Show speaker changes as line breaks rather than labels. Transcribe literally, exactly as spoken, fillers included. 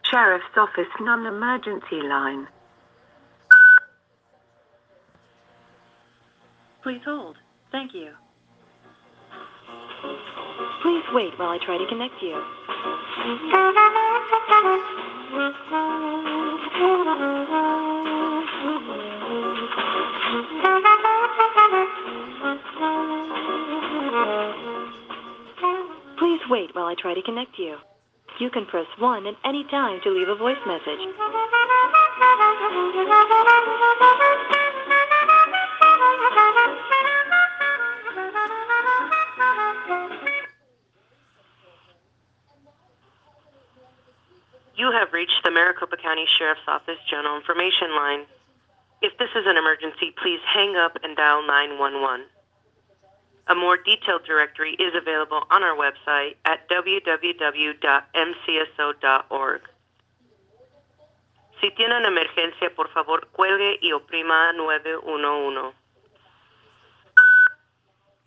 Sheriff's Office non-emergency line.
Please hold. Thank you.
Please wait while I try to connect you. Please wait while I try to connect you. You can press one at any time to leave a voice message.
You have reached the Maricopa County Sheriff's Office General Information Line. If this is an emergency, please hang up and dial nine one one. A more detailed directory is available on our website at w w w dot m c s o dot org. Si tiene una emergencia, por favor, cuelgue y oprima nueve uno uno.